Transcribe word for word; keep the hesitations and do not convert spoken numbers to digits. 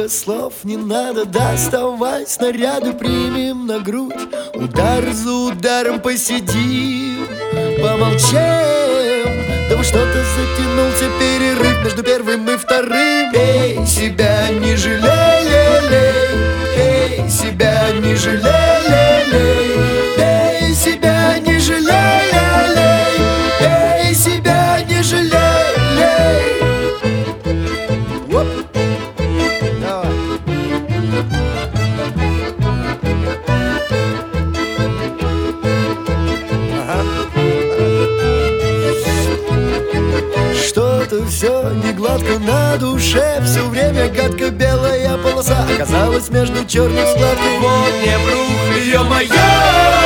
много слов не надо, доставай снаряды, примем на грудь. Удар за ударом посидим, помолчим. Да во что-то затянулся перерыв между первым и вторым. Эй, себя не жалей, лей, эй, себя не жалей, лей, эй, себя не жалей, лей, эй, себя не жалей, лей. Оп. Давай. Ага. Что-то все не гладко на душе, все время гадко белая полоса оказалась между черных складок. Вот не врух, ё-моё!